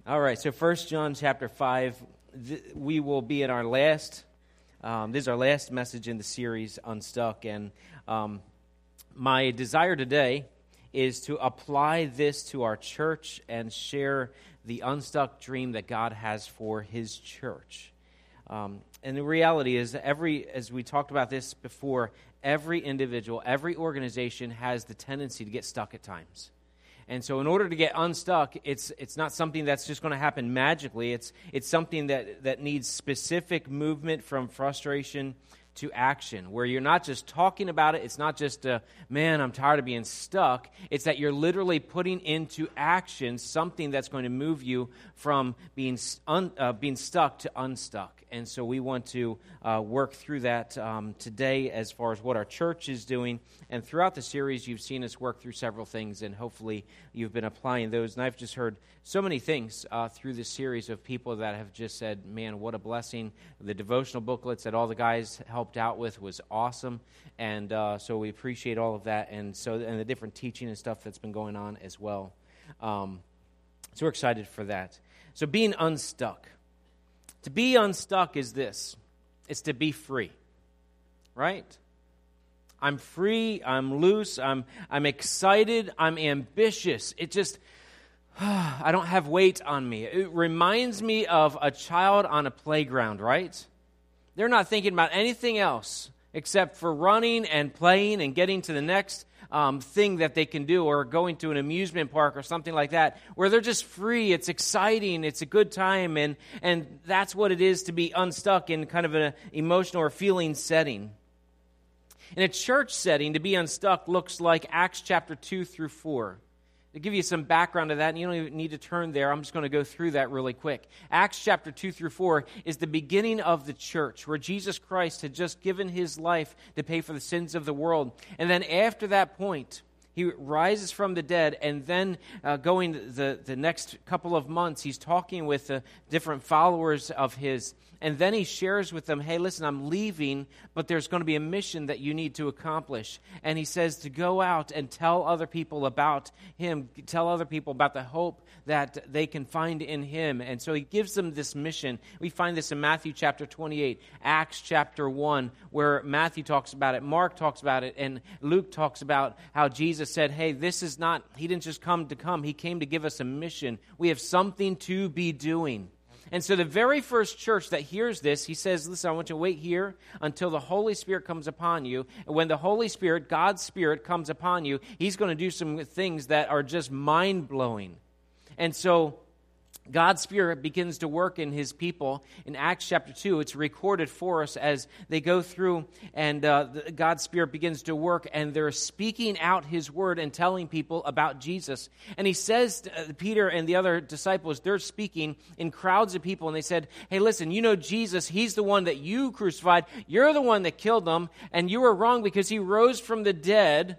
All right, so 1 John chapter 5, we will be in our last, this is our last message in the series, Unstuck, and my desire today is to apply this to our church and share the unstuck dream that God has for His church. And the reality is, as we talked about this before, every individual, every organization has the tendency to get stuck at times. And so in order to get unstuck, it's not something that's just going to happen magically. It's something that needs specific movement from frustration to action, where you're not just talking about it. It's not just, man, I'm tired of being stuck. It's that you're literally putting into action something that's going to move you from being stuck to unstuck. And so we want to work through that today as far as what our church is doing. And throughout the series, you've seen us work through several things, and hopefully you've been applying those. And I've just heard so many things through this series of people that have just said, man, what a blessing. The devotional booklets that all the guys helped out with was awesome. And so we appreciate all of that, and the different teaching and stuff that's been going on as well. So we're excited for that. So being unstuck. To be unstuck is this. It's to be free, right? I'm free, I'm loose, I'm excited, I'm ambitious. It just, I don't have weight on me. It reminds me of a child on a playground, right? They're not thinking about anything else except for running and playing and getting to the next thing that they can do, or going to an amusement park or something like that, where they're just free. It's exciting. It's a good time, and that's what it is to be unstuck in kind of an emotional or feeling setting. In a church setting, to be unstuck looks like Acts chapter 2 through 4. To give you some background to that, and you don't even need to turn there, I'm just going to go through that really quick. Acts chapter 2 through 4 is the beginning of the church, where Jesus Christ had just given His life to pay for the sins of the world. And then after that point, He rises from the dead, and then going the next couple of months, He's talking with the different followers of His. And then He shares with them, hey, listen, I'm leaving, but there's going to be a mission that you need to accomplish. And He says to go out and tell other people about Him, tell other people about the hope that they can find in Him. And so He gives them this mission. We find this in Matthew chapter 28, Acts chapter 1, where Matthew talks about it, Mark talks about it, and Luke talks about how Jesus said, hey, this is not, He didn't just come, He came to give us a mission. We have something to be doing. And so the very first church that hears this, He says, listen, I want you to wait here until the Holy Spirit comes upon you. And when the Holy Spirit, God's Spirit, comes upon you, He's going to do some things that are just mind-blowing. And so God's Spirit begins to work in His people. In Acts chapter 2, it's recorded for us as they go through, and God's Spirit begins to work, and they're speaking out His word and telling people about Jesus. And He says, Peter and the other disciples, they're speaking in crowds of people, and they said, hey, listen, you know Jesus, He's the one that you crucified. You're the one that killed Him, and you were wrong because He rose from the dead.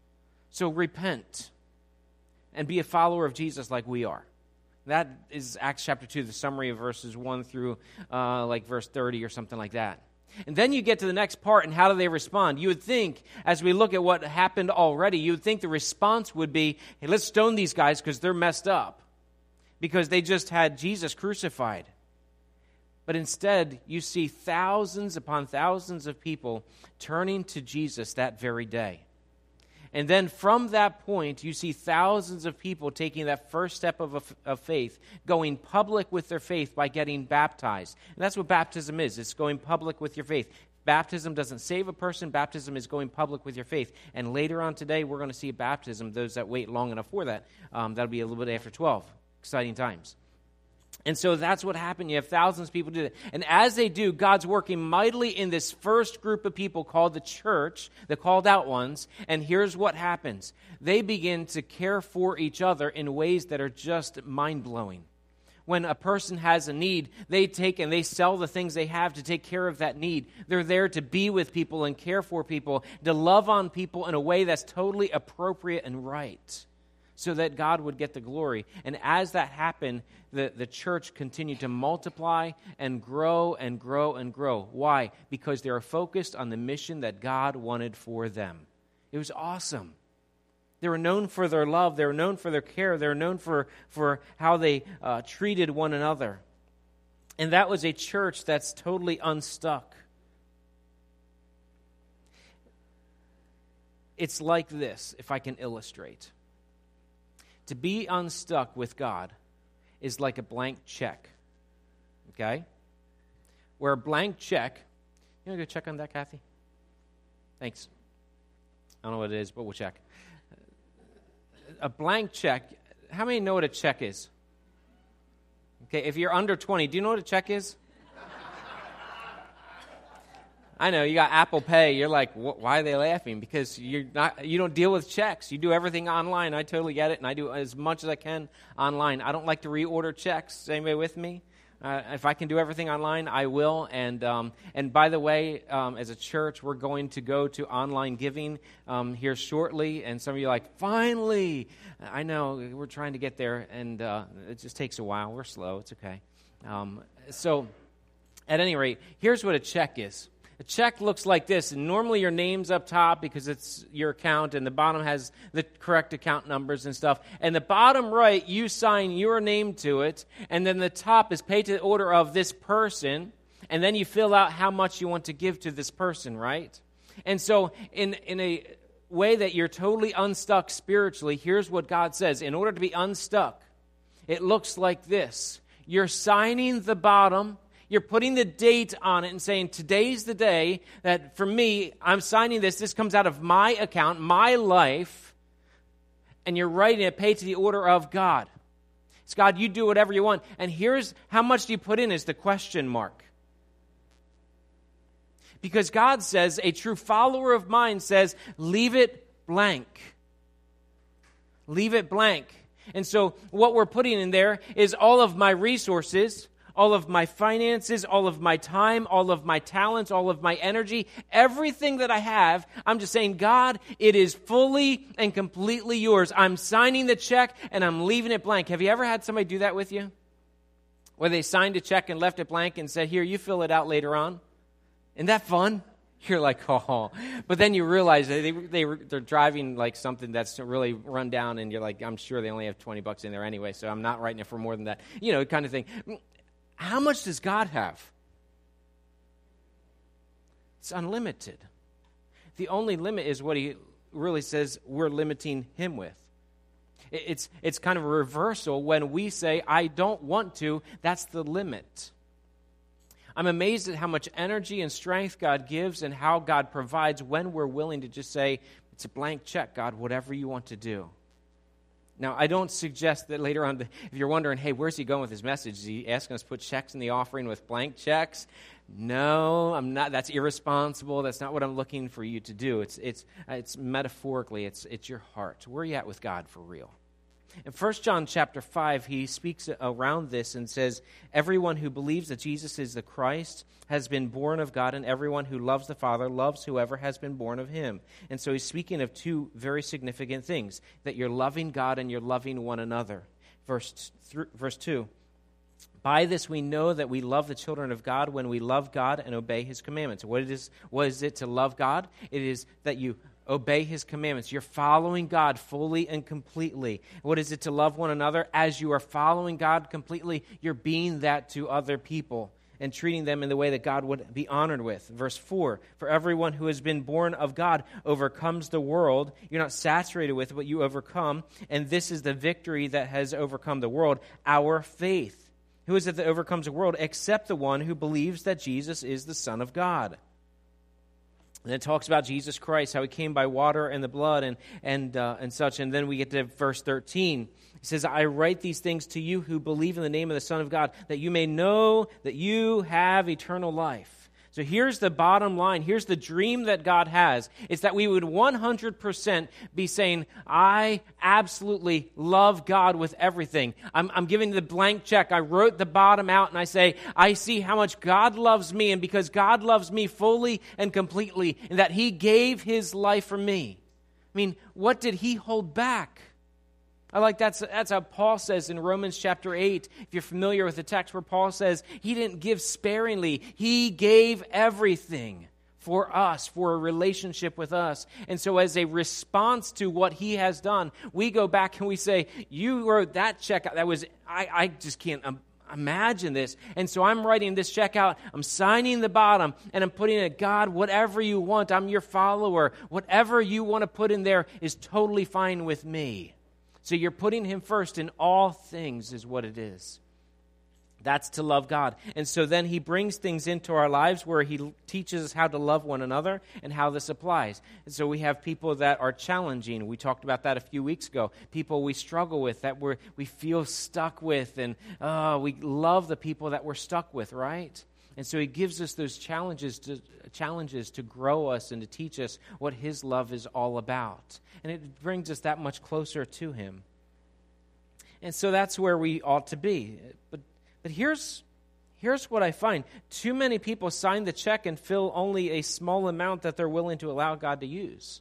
So repent and be a follower of Jesus like we are. That is Acts chapter 2, the summary of verses 1 through verse 30 or something like that. And then you get to the next part, and how do they respond? You would think, as we look at what happened already, you would think the response would be, hey, let's stone these guys because they're messed up, because they just had Jesus crucified. But instead, you see thousands upon thousands of people turning to Jesus that very day. And then from that point, you see thousands of people taking that first step of faith, going public with their faith by getting baptized. And that's what baptism is. It's going public with your faith. Baptism doesn't save a person. Baptism is going public with your faith. And later on today, we're going to see a baptism, those that wait long enough for that. That'll be a little bit after 12. Exciting times. And so that's what happened. You have thousands of people do that. And as they do, God's working mightily in this first group of people called the church, the called out ones. And here's what happens. They begin to care for each other in ways that are just mind-blowing. When a person has a need, they take and they sell the things they have to take care of that need. They're there to be with people and care for people, to love on people in a way that's totally appropriate and right, so that God would get the glory. And as that happened, the church continued to multiply and grow and grow and grow. Why? Because they were focused on the mission that God wanted for them. It was awesome. They were known for their love. They were known for their care. They were known for how they treated one another. And that was a church that's totally unstuck. It's like this, if I can illustrate. To be unstuck with God is like a blank check. Okay? Where a blank check, you want to go check on that, Kathy? Thanks. I don't know what it is, but we'll check. A blank check, how many know what a check is? Okay, if you're under 20, do you know what a check is? I know, you got Apple Pay. You're like, why are they laughing? Because you don't deal with checks. You do everything online. I totally get it, and I do as much as I can online. I don't like to reorder checks. Anybody with me? If I can do everything online, I will. And by the way, as a church, we're going to go to online giving here shortly. And some of you are like, finally! I know, we're trying to get there, and it just takes a while. We're slow. It's okay. So, at any rate, here's what a check is. A check looks like this, and normally your name's up top because it's your account, and the bottom has the correct account numbers and stuff. And the bottom right, you sign your name to it, and then the top is paid to the order of this person, and then you fill out how much you want to give to this person, right? And so in a way that you're totally unstuck spiritually, here's what God says. In order to be unstuck, it looks like this. You're signing the bottom. You're putting the date on it and saying, today's the day that for me, I'm signing this. This comes out of my account, my life. And you're writing it, paid to the order of God. It's God, you do whatever you want. And here's how much do you put in is the question mark. Because God says, a true follower of mine says, leave it blank. Leave it blank. And so what we're putting in there is all of my resources, all of my finances, all of my time, all of my talents, all of my energy, everything that I have, I'm just saying, God, it is fully and completely yours. I'm signing the check and I'm leaving it blank. Have you ever had somebody do that with you? Where they signed a check and left it blank and said, here, you fill it out later on. Isn't that fun? You're like, oh. But then you realize that they're driving like something that's really run down, and you're like, I'm sure they only have $20 in there anyway, so I'm not writing it for more than that. You know, kind of thing. How much does God have? It's unlimited. The only limit is what he really says we're limiting him with. It's kind of a reversal when we say, I don't want to, that's the limit. I'm amazed at how much energy and strength God gives and how God provides when we're willing to just say, it's a blank check, God, whatever you want to do. Now, I don't suggest that later on, if you're wondering, hey, where's he going with his message? Is he asking us to put checks in the offering with blank checks? No, I'm not. That's irresponsible. That's not what I'm looking for you to do. It's metaphorically, it's your heart. Where are you at with God for real? In 1 John chapter 5, he speaks around this and says, everyone who believes that Jesus is the Christ has been born of God, and everyone who loves the Father loves whoever has been born of him. And so he's speaking of two very significant things, that you're loving God and you're loving one another. Verse 2, by this we know that we love the children of God when we love God and obey his commandments. What is it to love God? It is that you obey his commandments. You're following God fully and completely. What is it to love one another? As you are following God completely, you're being that to other people and treating them in the way that God would be honored with. Verse 4, for everyone who has been born of God overcomes the world. You're not saturated with it, but you overcome. And this is the victory that has overcome the world, our faith. Who is it that overcomes the world except the one who believes that Jesus is the Son of God? And it talks about Jesus Christ, how he came by water and the blood and such. And then we get to verse 13. He says, I write these things to you who believe in the name of the Son of God, that you may know that you have eternal life. So here's the bottom line. Here's the dream that God has. It's that we would 100% be saying, I absolutely love God with everything. I'm giving the blank check. I wrote the bottom out and I say, I see how much God loves me, and because God loves me fully and completely, and that he gave his life for me. I mean, what did he hold back? I like that's how Paul says in Romans chapter 8, if you're familiar with the text where Paul says he didn't give sparingly, he gave everything for us, for a relationship with us. And so as a response to what he has done, we go back and we say, you wrote that check out. That was, I just can't imagine this. And so I'm writing this check out. I'm signing the bottom and I'm putting it, God, whatever you want. I'm your follower. Whatever you want to put in there is totally fine with me. So you're putting him first in all things is what it is. That's to love God. And so then he brings things into our lives where he teaches us how to love one another and how this applies. And so we have people that are challenging. We talked about that a few weeks ago. People we struggle with, that we feel stuck with, and we love the people that we're stuck with, right? And so he gives us those challenges to grow us and to teach us what his love is all about. And it brings us that much closer to him. And so that's where we ought to be. But here's what I find. Too many people sign the check and fill only a small amount that they're willing to allow God to use.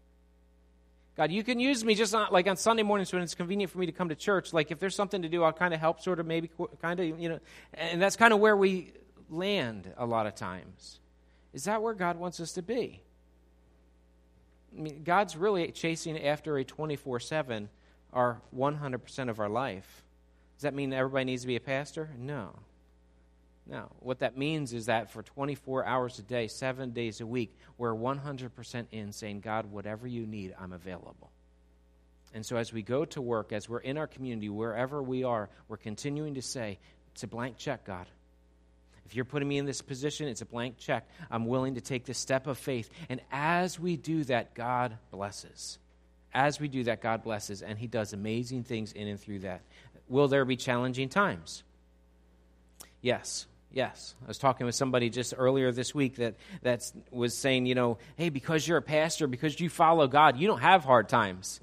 God, you can use me just not like on Sunday mornings when it's convenient for me to come to church. Like if there's something to do, I'll kind of help, sort of maybe kind of, and that's kind of where we land a lot of times. Is that where God wants us to be? I mean, God's really chasing after a 24/7 or 100% of our life. Does that mean everybody needs to be a pastor? No. What that means is that for 24 hours a day, 7 days a week, we're 100% in saying, God, whatever you need, I'm available. And so as we go to work, as we're in our community, wherever we are, we're continuing to say, it's a blank check, God. If you're putting me in this position, it's a blank check. I'm willing to take this step of faith. And as we do that, God blesses. As we do that, God blesses, and he does amazing things in and through that. Will there be challenging times? Yes. I was talking with somebody just earlier this week that was saying, hey, because you're a pastor, because you follow God, you don't have hard times.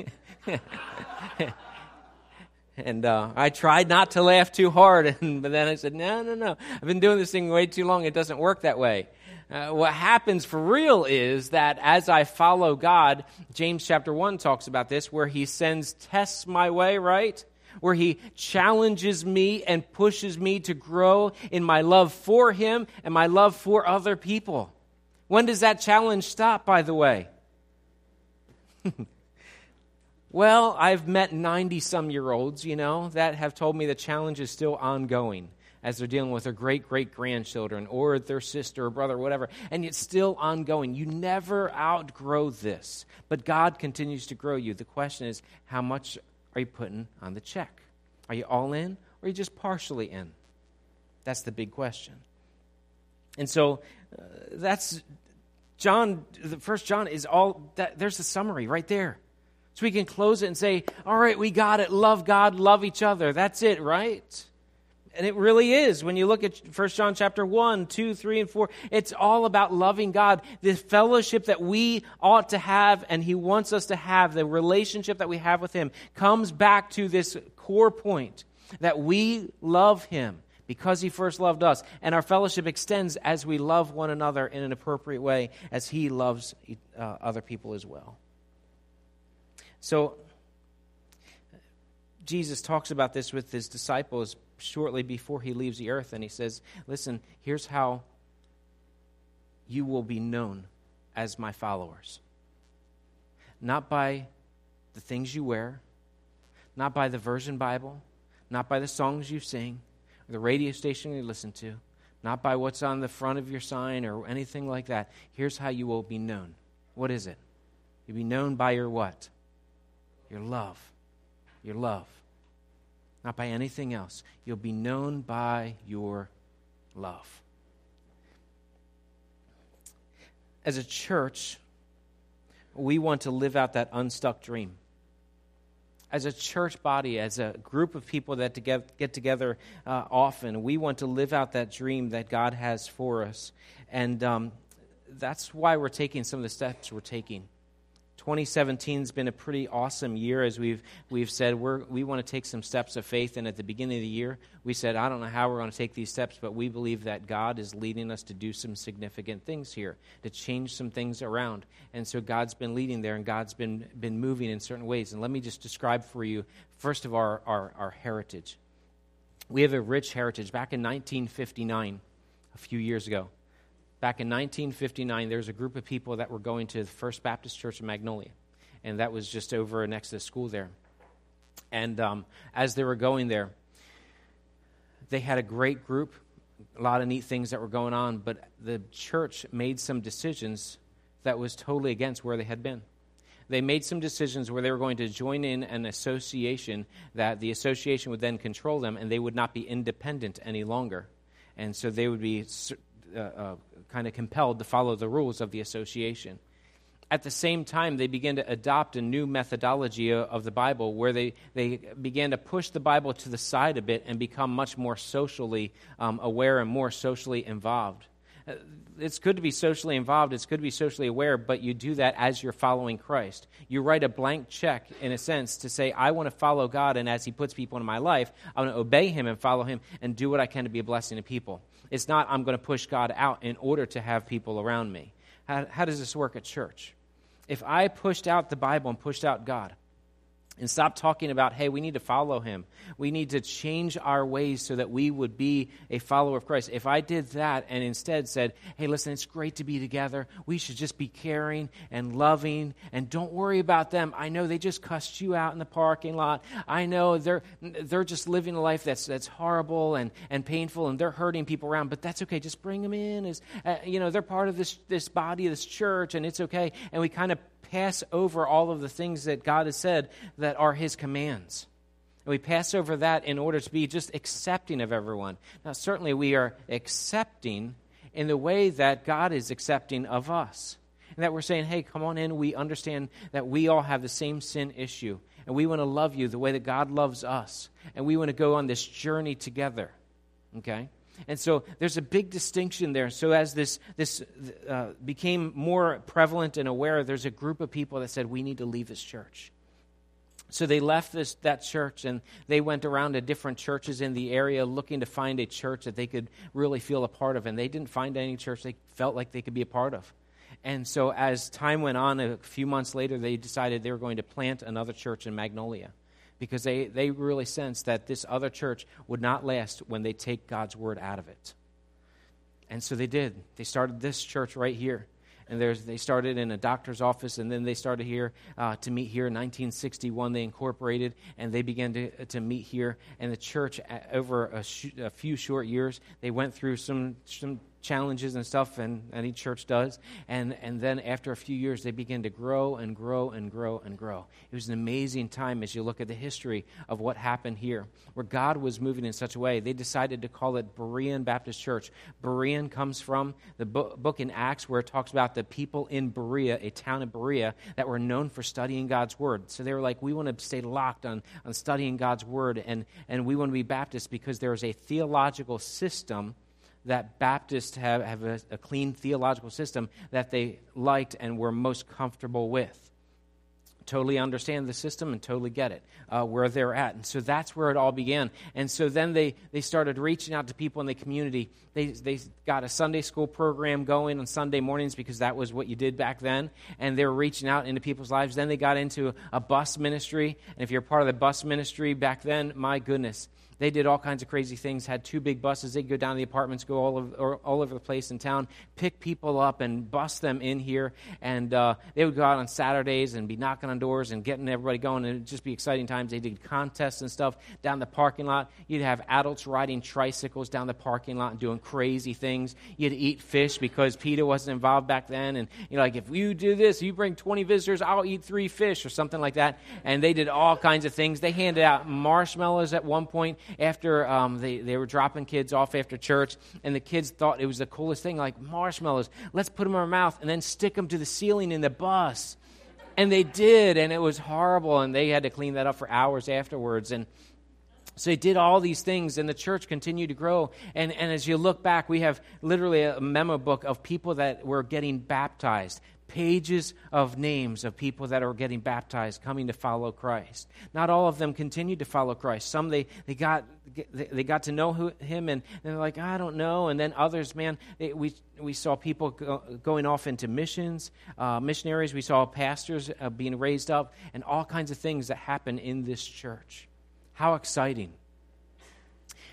And I tried not to laugh too hard, but then I said, no. I've been doing this thing way too long. It doesn't work that way. What happens for real is that as I follow God, James chapter 1 talks about this, where he sends tests my way, right? Where he challenges me and pushes me to grow in my love for him and my love for other people. When does that challenge stop, by the way? Well, I've met 90-some-year-olds, that have told me the challenge is still ongoing as they're dealing with their great-great-grandchildren or their sister or brother or whatever, and it's still ongoing. You never outgrow this, but God continues to grow you. The question is, how much are you putting on the check? Are you all in, or are you just partially in? That's the big question. And so that's John. The 1 John is all that. There's the summary right there. So we can close it and say, all right, we got it. Love God, love each other. That's it, right? And it really is. When you look at 1 John chapter 1, 2, 3, and 4, it's all about loving God. The fellowship that we ought to have and he wants us to have, the relationship that we have with him, comes back to this core point that we love him because he first loved us. And our fellowship extends as we love one another in an appropriate way as he loves other people as well. So Jesus talks about this with his disciples shortly before he leaves the earth, and he says, listen, here's how you will be known as my followers. Not by the things you wear, not by the version Bible, not by the songs you sing, or the radio station you listen to, not by what's on the front of your sign or anything like that. Here's how you will be known. What is it? You'll be known by your what? Your love. Your love. Not by anything else. You'll be known by your love. As a church, we want to live out that unstuck dream. As a church body, as a group of people that get together often, we want to live out that dream that God has for us. And that's why we're taking some of the steps we're taking. 2017 has been a pretty awesome year, as we've said. We want to take some steps of faith, and at the beginning of the year, we said, I don't know how we're going to take these steps, but we believe that God is leading us to do some significant things here, to change some things around. And so God's been leading there, and God's been moving in certain ways. And let me just describe for you, first of our heritage. We have a rich heritage. Back in 1959, a few years ago, back in 1959, there was a group of people that were going to the First Baptist Church in Magnolia, and that was just over next to the school there. And as they were going there, they had a great group, a lot of neat things that were going on, but the church made some decisions that was totally against where they had been. They made some decisions where they were going to join in an association that the association would then control them, and they would not be independent any longer. And so they would be kind of compelled to follow the rules of the association. At the same time, they began to adopt a new methodology of the Bible where they began to push the Bible to the side a bit and become much more socially aware and more socially involved. It's good to be socially involved, it's good to be socially aware, but you do that as you're following Christ. You write a blank check, in a sense, to say, I want to follow God, and as He puts people in my life, I want to obey Him and follow Him and do what I can to be a blessing to people. It's not, I'm going to push God out in order to have people around me. How does this work at church? If I pushed out the Bible and pushed out God and stopped talking about, hey, we need to follow Him, we need to change our ways so that we would be a follower of Christ. If I did that and instead said, hey, listen, it's great to be together. We should just be caring and loving, and don't worry about them. I know they just cussed you out in the parking lot. I know they're just living a life that's horrible and painful, and they're hurting people around, but that's okay. Just bring them in. They're part of this body of this church, and it's okay. And we kind of pass over all of the things that God has said that are His commands. And we pass over that in order to be just accepting of everyone. Now, certainly we are accepting in the way that God is accepting of us. And that we're saying, hey, come on in. We understand that we all have the same sin issue. And we want to love you the way that God loves us. And we want to go on this journey together. Okay? And so there's a big distinction there. So as this became more prevalent and aware, there's a group of people that said, we need to leave this church. So they left that church, and they went around to different churches in the area looking to find a church that they could really feel a part of. And they didn't find any church they felt like they could be a part of. And so as time went on, a few months later, they decided they were going to plant another church in Magnolia, because they really sensed that this other church would not last when they take God's word out of it. And so they did. They started this church right here. And they started in a doctor's office, and then they started here to meet here. In 1961, they incorporated, and they began to meet here. And the church, over a few short years, they went through some challenges and stuff, and any church does. And then after a few years, they began to grow and grow and grow and grow. It was an amazing time as you look at the history of what happened here, where God was moving in such a way. They decided to call it Berean Baptist Church. Berean comes from the book in Acts where it talks about the people in Berea, a town in Berea, that were known for studying God's Word. So they were like, we want to stay locked on studying God's Word, and we want to be Baptists because there is a theological system that Baptists have a clean theological system that they liked and were most comfortable with. Totally understand the system and totally get it, where they're at. And so that's where it all began. And so then they started reaching out to people in the community. They got a Sunday school program going on Sunday mornings because that was what you did back then. And they were reaching out into people's lives. Then they got into a bus ministry. And if you're part of the bus ministry back then, my goodness, they did all kinds of crazy things, had 2 big buses. They'd go down to the apartments, go all over the place in town, pick people up and bus them in here. And they would go out on Saturdays and be knocking on doors and getting everybody going. And it would just be exciting times. They did contests and stuff down the parking lot. You'd have adults riding tricycles down the parking lot and doing crazy things. You'd eat fish because PETA wasn't involved back then. And like, if you do this, you bring 20 visitors, I'll eat 3 fish or something like that. And they did all kinds of things. They handed out marshmallows at one point after they were dropping kids off after church, and the kids thought it was the coolest thing, like marshmallows. Let's put them in our mouth and then stick them to the ceiling in the bus. And they did, and it was horrible, and they had to clean that up for hours afterwards. And so they did all these things, and the church continued to grow. And as you look back, we have literally a memo book of people that were getting baptized. Pages of names of people that are getting baptized, coming to follow Christ. Not all of them continued to follow Christ. Some they got to know him, and they're like, I don't know. And then others, man, we saw people going off into missions, missionaries. We saw pastors being raised up, and all kinds of things that happen in this church. How exciting!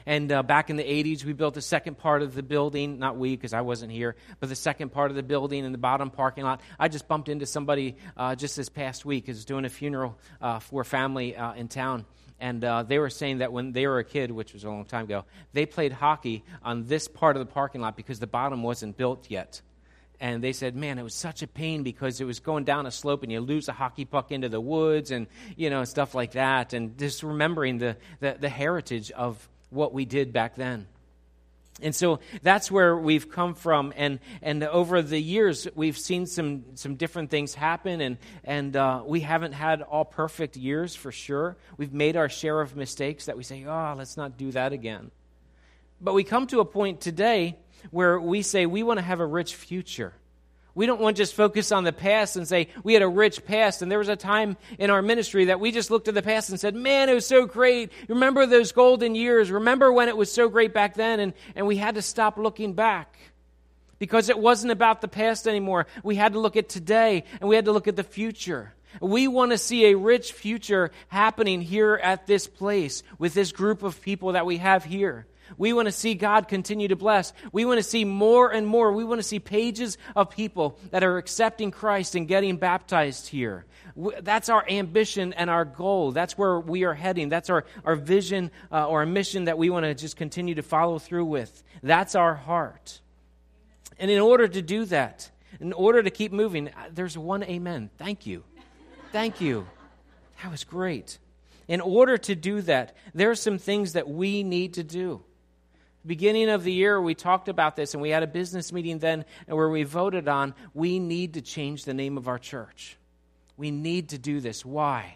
And back in the 80s, we built the second part of the building. Not we, because I wasn't here, but the second part of the building in the bottom parking lot. I just bumped into somebody just this past week who was doing a funeral for a family in town. And they were saying that when they were a kid, which was a long time ago, they played hockey on this part of the parking lot because the bottom wasn't built yet. And they said, man, it was such a pain because it was going down a slope and you lose a hockey puck into the woods and, stuff like that. And just remembering the heritage of what we did back then. And so that's where we've come from, and over the years we've seen some different things happen, and we haven't had all perfect years for sure. We've made our share of mistakes that we say, let's not do that again. But we come to a point today where we say we want to have a rich future. We don't want to just focus on the past and say we had a rich past, and there was a time in our ministry that we just looked at the past and said, man, it was so great. Remember those golden years. Remember when it was so great back then, and we had to stop looking back because it wasn't about the past anymore. We had to look at today, and we had to look at the future. We want to see a rich future happening here at this place with this group of people that we have here. We want to see God continue to bless. We want to see more and more. We want to see pages of people that are accepting Christ and getting baptized here. That's our ambition and our goal. That's where we are heading. That's our vision or our mission that we want to just continue to follow through with. That's our heart. And in order to do that, in order to keep moving, there's one amen. Thank you. Thank you. That was great. In order to do that, there are some things that we need to do. Beginning of the year, we talked about this, and we had a business meeting then where we voted on we need to change the name of our church. We need to do this. Why?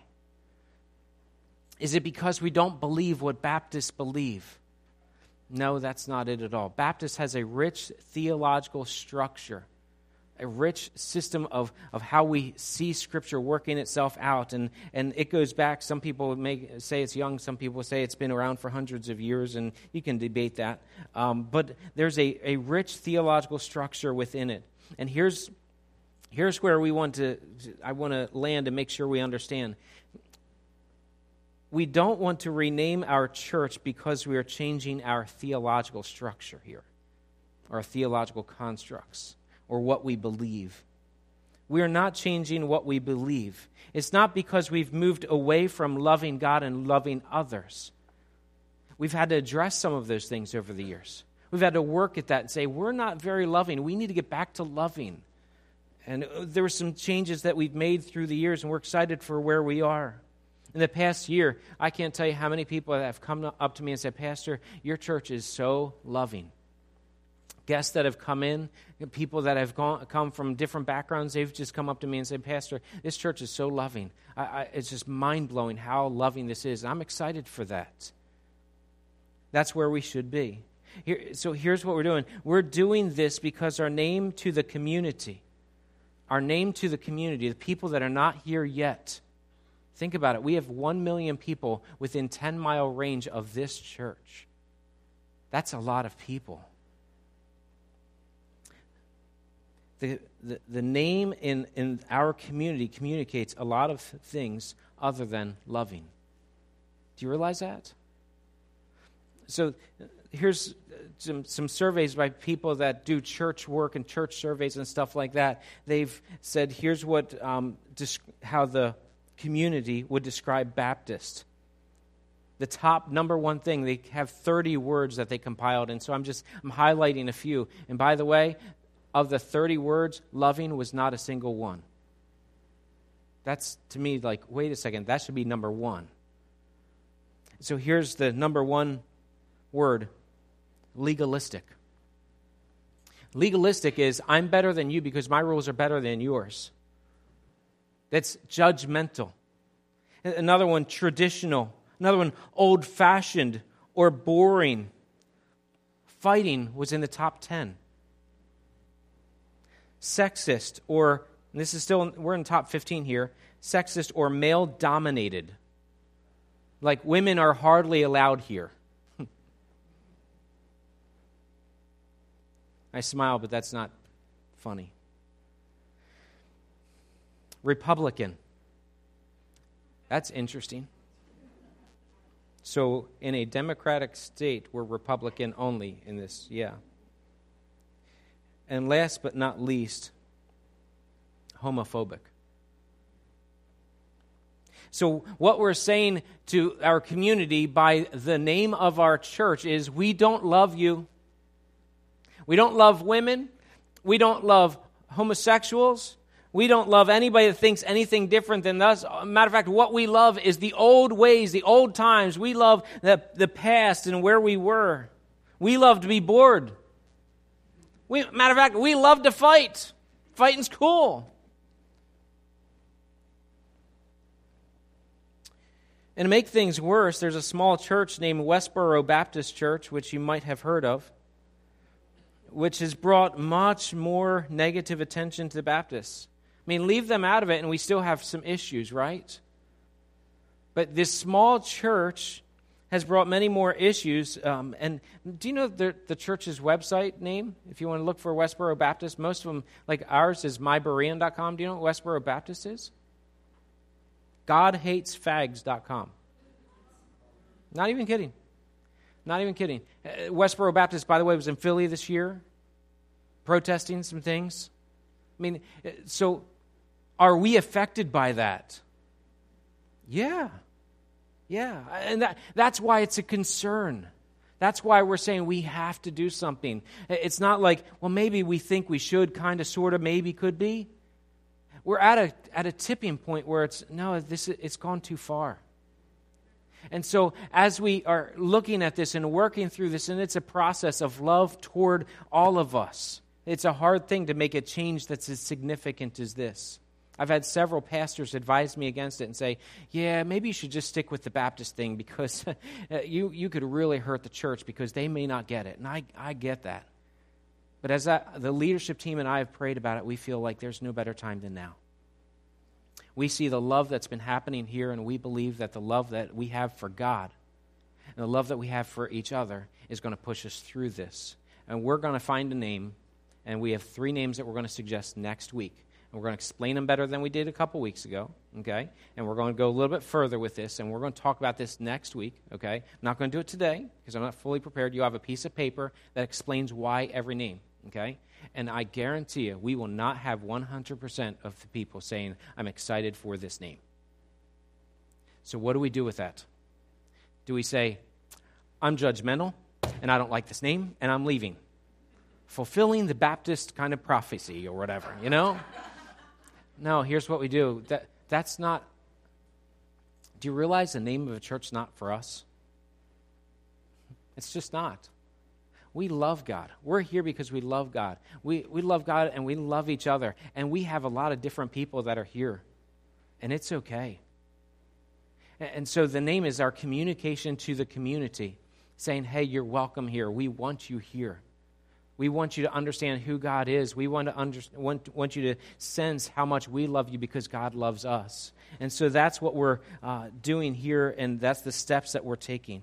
Is it because we don't believe what Baptists believe? No, that's not it at all. Baptist has a rich theological structure, a rich system of how we see Scripture working itself out. And it goes back, some people may say it's young, some people say it's been around for hundreds of years, and you can debate that. But there's a rich theological structure within it. And here's where I want to land and make sure we understand. We don't want to rename our church because we are changing our theological structure here, our theological constructs, or what we believe. We are not changing what we believe. It's not because we've moved away from loving God and loving others. We've had to address some of those things over the years. We've had to work at that and say, we're not very loving. We need to get back to loving. And there were some changes that we've made through the years, and we're excited for where we are. In the past year, I can't tell you how many people have come up to me and said, Pastor, your church is so loving. Guests that have come in, people that have come from different backgrounds, they've just come up to me and said, Pastor, this church is so loving. It's just mind-blowing how loving this is. I'm excited for that. That's where we should be. So here's what we're doing. We're doing this because our name to the community, the people that are not here yet. Think about it. We have 1 million people within 10-mile range of this church. That's a lot of people. The name in our community communicates a lot of things other than loving. Do you realize that? So here's some surveys by people that do church work and church surveys and stuff like that. They've said here's what how the community would describe Baptist. The top number one thing, they have 30 words that they compiled, and so I'm highlighting a few. And by the way, of the 30 words, loving was not a single one. That's, to me, like, wait a second, that should be number one. So here's the number one word, legalistic. Legalistic is, I'm better than you because my rules are better than yours. That's judgmental. Another one, traditional. Another one, old-fashioned or boring. Fighting was in the top 10. Sexist, or, and this is still, we're in top 15 here, sexist or male-dominated. Like women are hardly allowed here. I smile, but that's not funny. Republican. That's interesting. So in a democratic state, we're Republican only in this, yeah. And last but not least, homophobic. So what we're saying to our community by the name of our church is we don't love you. We don't love women. We don't love homosexuals. We don't love anybody that thinks anything different than us. Matter of fact, what we love is the old ways, the old times. We love the past and where we were. We love to be bored. Matter of fact, we love to fight. Fighting's cool. And to make things worse, there's a small church named Westboro Baptist Church, which you might have heard of, which has brought much more negative attention to the Baptists. I mean, leave them out of it and we still have some issues, right? But this small church has brought many more issues. And do you know the church's website name? If you want to look for Westboro Baptist, most of them, like ours, is myberean.com. Do you know what Westboro Baptist is? GodHatesFags.com. Not even kidding. Not even kidding. Westboro Baptist, by the way, was in Philly this year, protesting some things. I mean, so are we affected by that? Yeah. Yeah. And that's why it's a concern. That's why we're saying we have to do something. It's not like, well, maybe we think we should, kind of, sort of, maybe, could be. We're at a tipping point where it's gone too far. And so as we are looking at this and working through this, and it's a process of love toward all of us. It's a hard thing to make a change that's as significant as this. I've had several pastors advise me against it and say, yeah, maybe you should just stick with the Baptist thing because you could really hurt the church because they may not get it. And I get that. But as the leadership team and I have prayed about it, we feel like there's no better time than now. We see the love that's been happening here, and we believe that the love that we have for God and the love that we have for each other is going to push us through this. And we're going to find a name, and we have 3 names that we're going to suggest next week. And we're going to explain them better than we did a couple weeks ago, okay? And we're going to go a little bit further with this, and we're going to talk about this next week, okay? I'm not going to do it today because I'm not fully prepared. You have a piece of paper that explains why every name, okay? And I guarantee you, we will not have 100% of the people saying, I'm excited for this name. So what do we do with that? Do we say, I'm judgmental, and I don't like this name, and I'm leaving? Fulfilling the Baptist kind of prophecy or whatever, you know? No, here's what we do. That's not... Do you realize the name of a church is not for us? It's just not. We love God. We're here because we love God. We love God and we love each other. And we have a lot of different people that are here. And it's okay. And so the name is our communication to the community, saying, hey, you're welcome here. We want you here. We want you to understand who God is. We want you to sense how much we love you because God loves us. And so that's what we're doing here, and that's the steps that we're taking.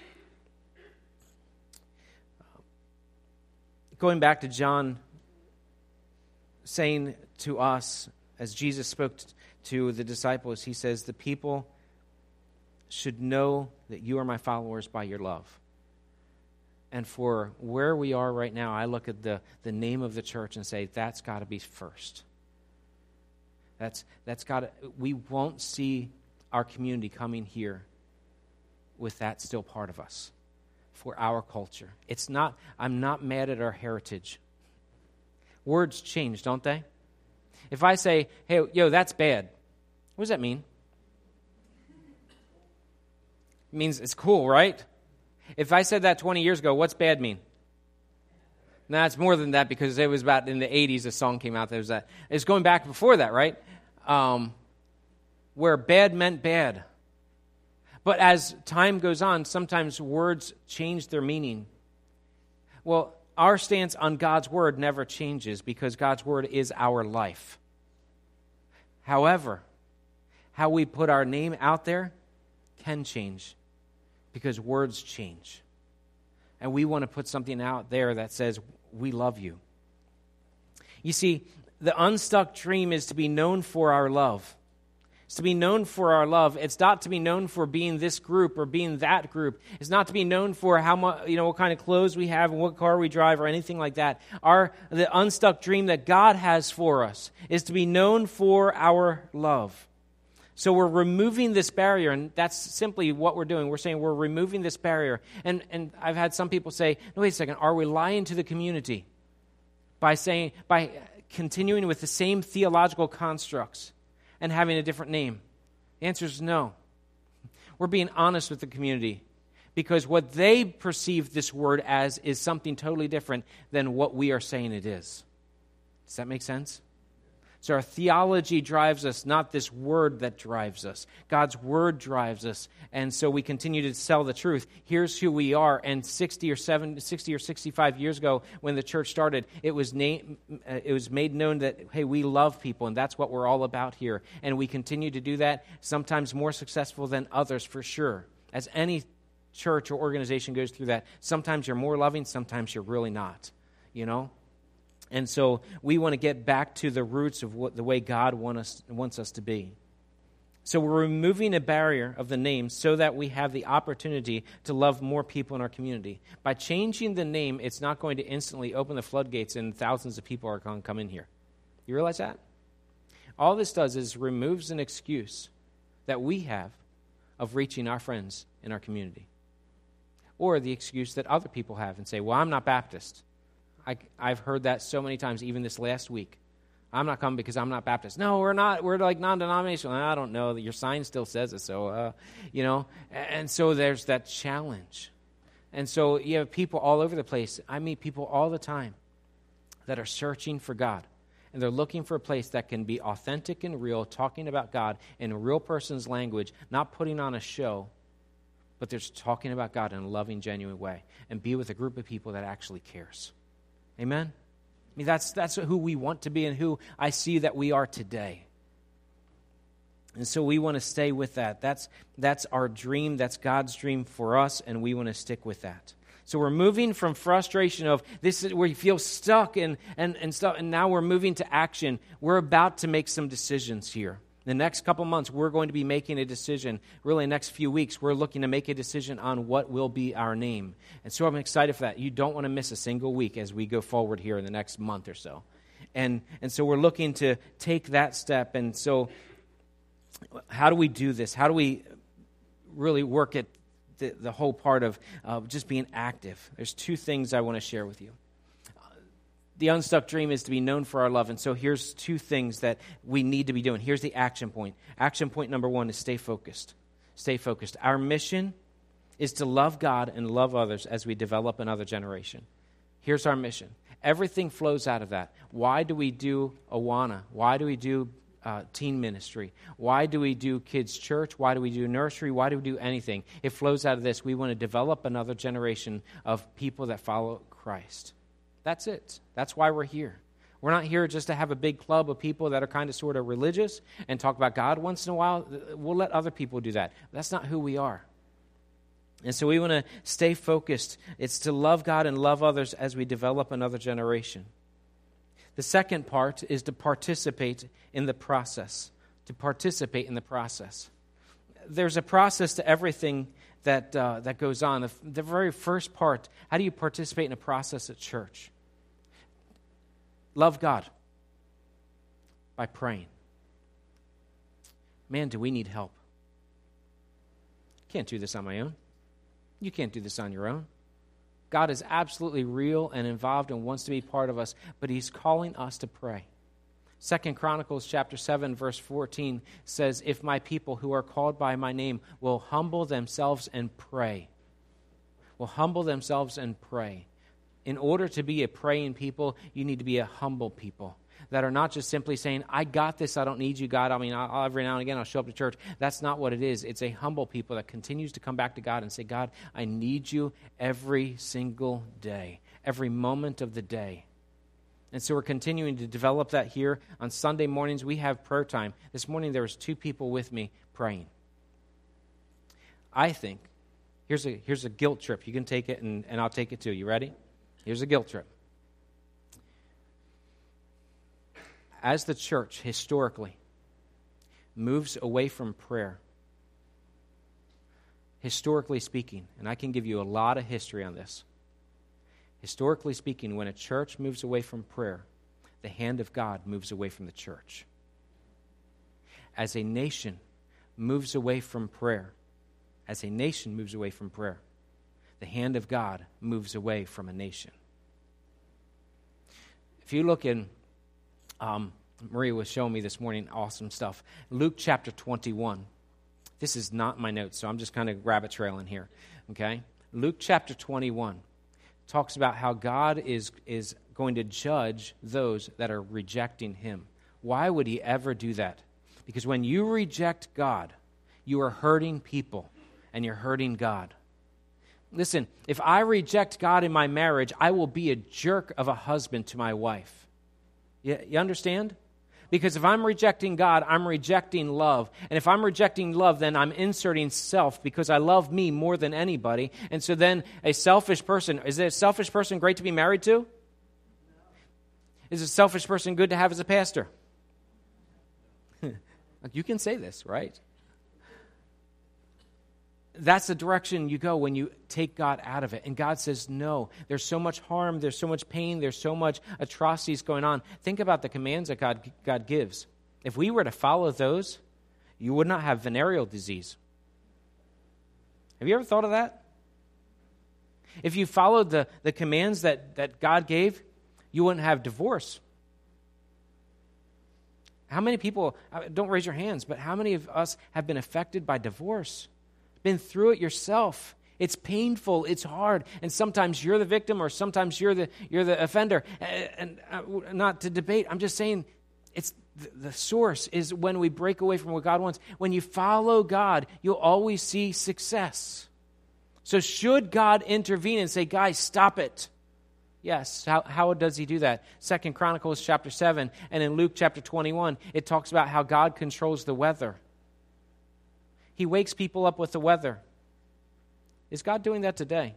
Going back to John saying to us, as Jesus spoke to the disciples, he says, the people should know that you are my followers by your love. And for where we are right now, I look at the name of the church and say, that's got to be first. That's got to, we won't see our community coming here with that still part of us. For our culture. I'm not mad at our heritage. Words change, don't they? If I say, hey, that's bad, what does that mean? It means it's cool, right? If I said that 20 years ago, what's bad mean? No, it's more than that because it was about in the 80s a song came out that was that. It's going back before that, right? Where bad meant bad. But as time goes on, sometimes words change their meaning. Well, our stance on God's word never changes because God's word is our life. However, how we put our name out there can change because words change. And we want to put something out there that says, we love you. You see, the Unstuck dream is to be known for our love. It's to be known for our love. It's not to be known for being this group or being that group. It's not to be known for how much, what kind of clothes we have and what car we drive or anything like that. The unstuck dream that God has for us is to be known for our love. So we're removing this barrier, and that's simply what we're doing. We're saying we're removing this barrier. And I've had some people say, no, wait a second, are we lying to the community by continuing with the same theological constructs and having a different name? The answer is no. We're being honest with the community because what they perceive this word as is something totally different than what we are saying it is. Does that make sense? So our theology drives us, not this word that drives us. God's word drives us. And so we continue to tell the truth. Here's who we are. And 60 or 65 years ago when the church started, it was made known that, hey, we love people, and that's what we're all about here. And we continue to do that, sometimes more successful than others for sure. As any church or organization goes through that, sometimes you're more loving, sometimes you're really not, And so we want to get back to the roots of the way God wants us to be. So we're removing a barrier of the name so that we have the opportunity to love more people in our community. By changing the name, it's not going to instantly open the floodgates and thousands of people are going to come in here. You realize that? All this does is removes an excuse that we have of reaching our friends in our community. Or the excuse that other people have and say, well, I'm not Baptist. I've heard that so many times, even this last week. I'm not coming because I'm not Baptist. No, we're not. We're like non-denominational. I don't know. Your sign still says it. So, And so there's that challenge. And so you have people all over the place. I meet people all the time that are searching for God. And they're looking for a place that can be authentic and real, talking about God in a real person's language, not putting on a show, but they're just talking about God in a loving, genuine way. And be with a group of people that actually cares. Amen? I mean, that's who we want to be and who I see that we are today. And so we want to stay with that. That's our dream. That's God's dream for us, and we want to stick with that. So we're moving from frustration of this is where you feel stuck and stuff, and now we're moving to action. We're about to make some decisions here. The next couple months, we're going to be making a decision. Really, the next few weeks, we're looking to make a decision on what will be our name. And so I'm excited for that. You don't want to miss a single week as we go forward here in the next month or so. And so we're looking to take that step. And so how do we do this? How do we really work at the whole part of just being active? There's two things I want to share with you. The unstuck dream is to be known for our love. And so here's two things that we need to be doing. Here's the action point. Action point number one is stay focused. Stay focused. Our mission is to love God and love others as we develop another generation. Here's our mission. Everything flows out of that. Why do we do Awana? Why do we do teen ministry? Why do we do kids' church? Why do we do nursery? Why do we do anything? It flows out of this. We want to develop another generation of people that follow Christ. That's it. That's why we're here. We're not here just to have a big club of people that are kind of sort of religious and talk about God once in a while. We'll let other people do that. That's not who we are. And so we want to stay focused. It's to love God and love others as we develop another generation. The second part is to participate in the process. To participate in the process. There's a process to everything that goes on. The very first part, how do you participate in a process at church? Love God by praying. Man, do we need help. Can't do this on my own. You can't do this on your own. God is absolutely real and involved and wants to be part of us, but He's calling us to pray. 2 Chronicles chapter 7, verse 14 says, if my people who are called by my name will humble themselves and pray. Will humble themselves and pray. In order to be a praying people, you need to be a humble people that are not just simply saying, I got this, I don't need you, God. I mean, every now and again I'll show up to church. That's not what it is. It's a humble people that continues to come back to God and say, God, I need you every single day, every moment of the day. And so we're continuing to develop that here. On Sunday mornings, we have prayer time. This morning, there was 2 people with me praying. I think, here's a guilt trip. You can take it, and I'll take it too. You ready? Here's a guilt trip. As the church, historically, moves away from prayer, historically speaking, and I can give you a lot of history on this. Historically speaking, when a church moves away from prayer, the hand of God moves away from the church. As a nation moves away from prayer, the hand of God moves away from a nation. If you look in, Maria was showing me this morning awesome stuff. Luke chapter 21. This is not my notes, so I'm just kind of rabbit trailing here. Okay? Luke chapter 21 talks about how God is going to judge those that are rejecting him. Why would he ever do that? Because when you reject God, you are hurting people and you're hurting God. Listen, if I reject God in my marriage, I will be a jerk of a husband to my wife. You understand? Because if I'm rejecting God, I'm rejecting love. And if I'm rejecting love, then I'm inserting self because I love me more than anybody. And so then a selfish person, is a selfish person great to be married to? Is a selfish person good to have as a pastor? You can say this, right? That's the direction you go when you take God out of it. And God says, no, there's so much harm, there's so much pain, there's so much atrocities going on. Think about the commands that God gives. If we were to follow those, you would not have venereal disease. Have you ever thought of that? If you followed the commands that God gave, you wouldn't have divorce. How many people, don't raise your hands, but how many of us have been affected by divorce? Been through it yourself. It's painful, it's hard, and sometimes you're the victim or sometimes you're the offender. And not to debate, I'm just saying it's the source is when we break away from what God wants. When you follow God, you'll always see success. So should God intervene and say, guys, stop it? Yes. How does he do that? 2 Chronicles chapter 7 and in Luke chapter 21, it talks about how God controls the weather. He wakes people up with the weather. Is God doing that today?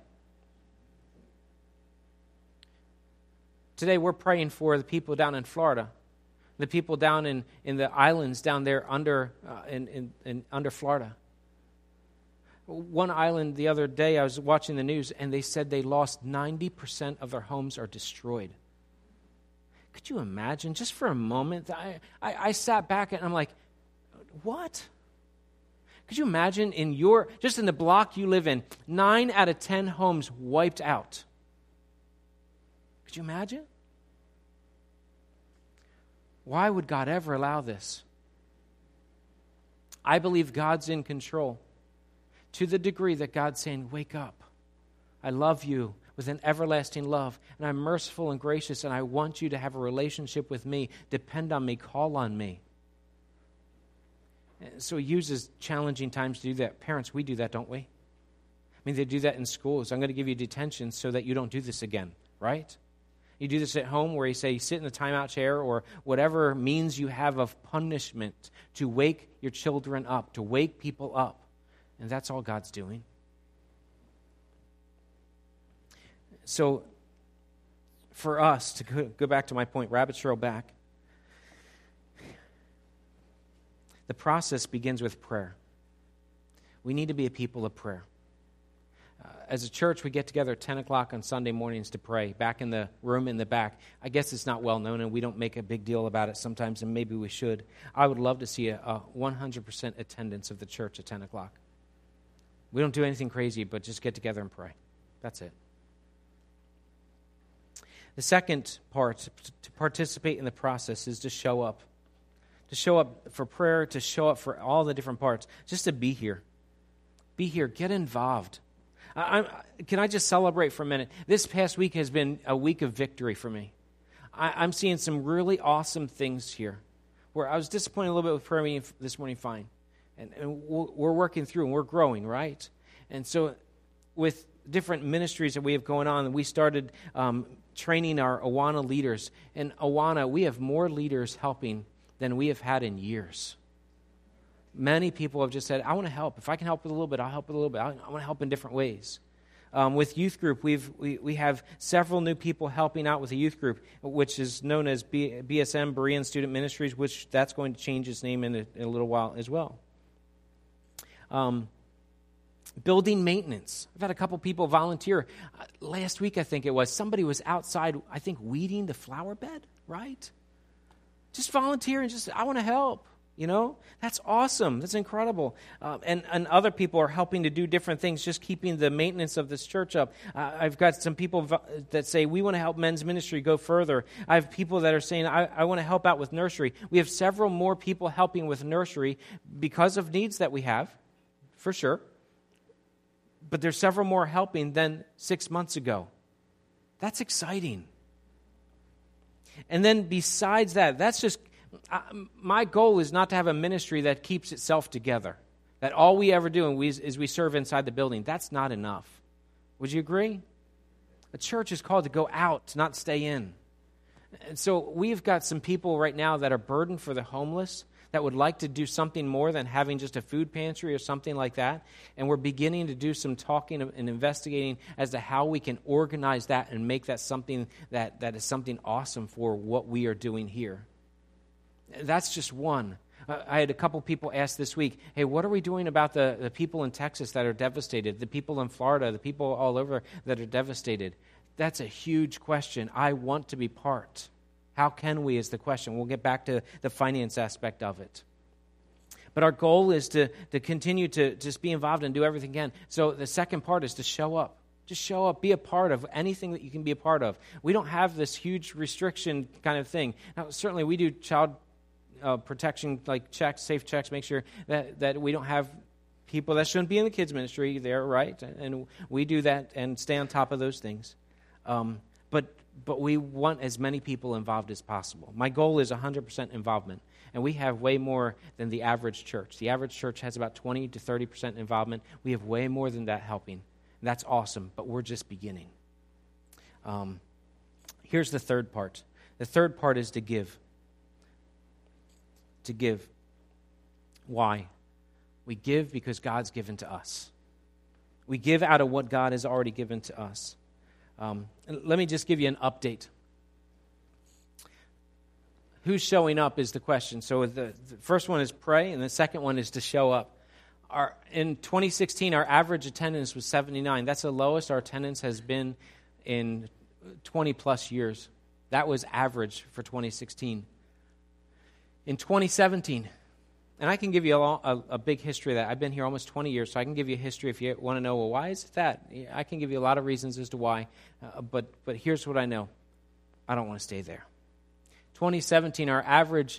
Today we're praying for the people down in Florida, the people down in the islands down there under Florida. One island the other day, I was watching the news, and they said they lost 90% of their homes are destroyed. Could you imagine? Just for a moment, I sat back and I'm like, what? Could you imagine just in the block you live in, 9 out of 10 homes wiped out? Could you imagine? Why would God ever allow this? I believe God's in control to the degree that God's saying, wake up. I love you with an everlasting love, and I'm merciful and gracious, and I want you to have a relationship with me. Depend on me. Call on me. So he uses challenging times to do that. Parents, we do that, don't we? I mean, they do that in schools. I'm going to give you detention so that you don't do this again, right? You do this at home where you say, sit in the timeout chair or whatever means you have of punishment to wake your children up, to wake people up. And that's all God's doing. So for us, to go back to my point, rabbit trail back, the process begins with prayer. We need to be a people of prayer. As a church, we get together at 10 o'clock on Sunday mornings to pray, back in the room in the back. I guess it's not well known, and we don't make a big deal about it sometimes, and maybe we should. I would love to see a 100% attendance of the church at 10 o'clock. We don't do anything crazy, but just get together and pray. That's it. The second part, to participate in the process, is to show up. To show up for prayer, to show up for all the different parts, just to be here. Be here. Get involved. Can I just celebrate for a minute? This past week has been a week of victory for me. I'm seeing some really awesome things here. Where I was disappointed a little bit with prayer meeting this morning, fine. And we're working through and we're growing, right? And so with different ministries that we have going on, we started training our Awana leaders. And Awana, we have more leaders helping than we have had in years. Many people have just said, I want to help. If I can help with a little bit, I'll help with a little bit. I want to help in different ways. With youth group, we have several new people helping out with the youth group, which is known as BSM, Berean Student Ministries, which that's going to change its name in a little while as well. Building maintenance. I've had a couple people volunteer. Last week, I think it was, somebody was outside, I think, weeding the flower bed, right? Just volunteer and I want to help. That's awesome. That's incredible. And other people are helping to do different things, just keeping the maintenance of this church up. I've got some people that say, we want to help men's ministry go further. I have people that are saying, I want to help out with nursery. We have several more people helping with nursery because of needs that we have, for sure. But there's several more helping than 6 months ago. That's exciting. And then besides that, that's just... my goal is not to have a ministry that keeps itself together, that all we ever do is we serve inside the building. That's not enough. Would you agree? A church is called to go out, not stay in. And so we've got some people right now that are burdened for the homeless, that would like to do something more than having just a food pantry or something like that. And we're beginning to do some talking and investigating as to how we can organize that and make that something that is something awesome for what we are doing here. That's just one. I had a couple people ask this week, hey, what are we doing about the people in Texas that are devastated, the people in Florida, the people all over that are devastated? That's a huge question. I want to be part. How can we is the question. We'll get back to the finance aspect of it. But our goal is to continue to just be involved and do everything we can. So the second part is to show up. Just show up, be a part of anything that you can be a part of. We don't have this huge restriction kind of thing. Now, certainly we do child protection, like checks, safe checks, make sure that we don't have people that shouldn't be in the kids' ministry there, right? And we do that and stay on top of those things. But we want as many people involved as possible. My goal is 100% involvement, and we have way more than the average church. The average church has about 20 to 30% involvement. We have way more than that helping. And that's awesome, but we're just beginning. Here's the third part. The third part is to give. To give. Why? We give because God's given to us. We give out of what God has already given to us. Let me just give you an update. Who's showing up is the question. So the first one is pray, and the second one is to show up. In 2016, our average attendance was 79. That's the lowest our attendance has been in 20-plus years. That was average for 2016. In 2017, and I can give you a big history of that. I've been here almost 20 years, so I can give you a history if you want to know, well, why is it that? I can give you a lot of reasons as to why, but here's what I know. I don't want to stay there. 2017, our average,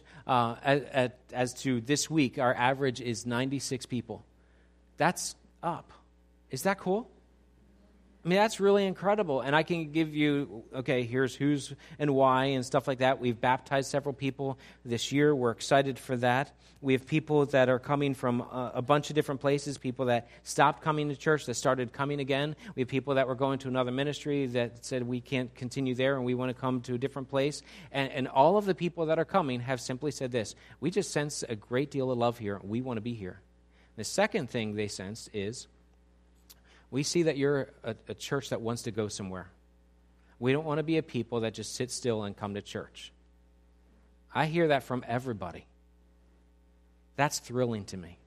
as to this week, our average is 96 people. That's up. Is that cool? I mean, that's really incredible. And I can give you, okay, here's who's and why and stuff like that. We've baptized several people this year. We're excited for that. We have people that are coming from a bunch of different places, people that stopped coming to church that started coming again. We have people that were going to another ministry that said we can't continue there and we want to come to a different place. And all of the people that are coming have simply said this: we just sense a great deal of love here. We want to be here. The second thing they sensed is, we see that you're a church that wants to go somewhere. We don't want to be a people that just sit still and come to church. I hear that from everybody. That's thrilling to me.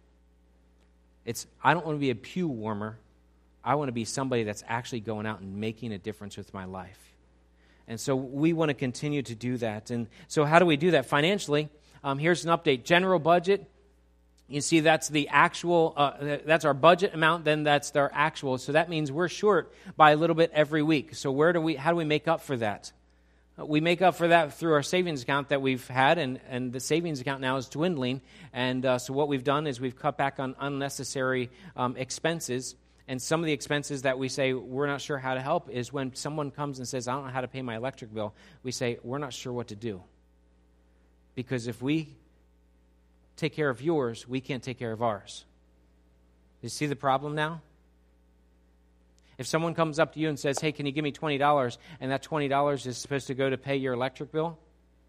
I don't want to be a pew warmer. I want to be somebody that's actually going out and making a difference with my life. And so we want to continue to do that. And so how do we do that financially? Here's an update. General budget. You see, that's the actual, that's our budget amount, then that's our actual. So that means we're short by a little bit every week. So how do we make up for that? We make up for that through our savings account that we've had, and the savings account now is dwindling. And so what we've done is we've cut back on unnecessary expenses. And some of the expenses that we say we're not sure how to help is when someone comes and says, I don't know how to pay my electric bill. We say, we're not sure what to do. Because if we take care of yours, we can't take care of ours. You see the problem now? If someone comes up to you and says, hey, can you give me $20, and that $20 is supposed to go to pay your electric bill,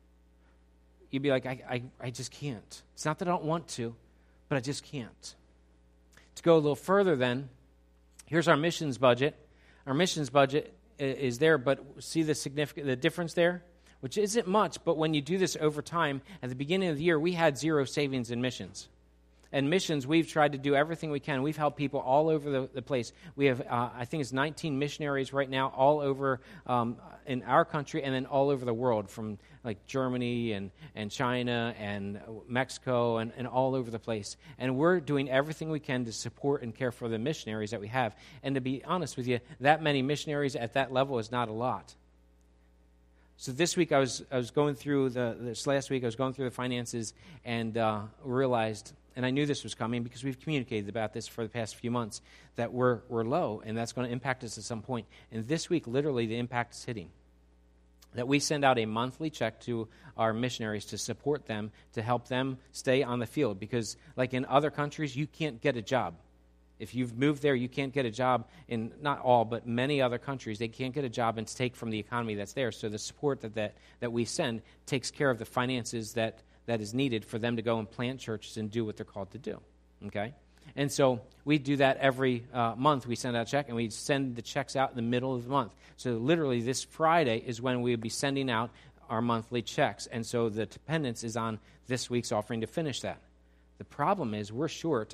you'd be like, I just can't. It's not that I don't want to, but I just can't. To go a little further then, here's our missions budget. Our missions budget is there, but see the difference there? Which isn't much, but when you do this over time, at the beginning of the year, we had zero savings in missions. And missions, we've tried to do everything we can. We've helped people all over the place. We have, I think it's 19 missionaries right now all over in our country and then all over the world, from like Germany and China and Mexico and all over the place. And we're doing everything we can to support and care for the missionaries that we have. And to be honest with you, that many missionaries at that level is not a lot. So this week I was going through this last week I was going through the finances and realized, and I knew this was coming because we've communicated about this for the past few months, that we're low and that's going to impact us at some point. And this week, literally, the impact is hitting. That we send out a monthly check to our missionaries to support them, to help them stay on the field. Because like in other countries, you can't get a job. If you've moved there, you can't get a job in, not all, but many other countries. They can't get a job and take from the economy that's there. So the support that we send takes care of the finances that is needed for them to go and plant churches and do what they're called to do. Okay? And so we do that every month. We send out a check, and we send the checks out in the middle of the month. So literally this Friday is when we'll be sending out our monthly checks. And so the dependence is on this week's offering to finish that. The problem is we're short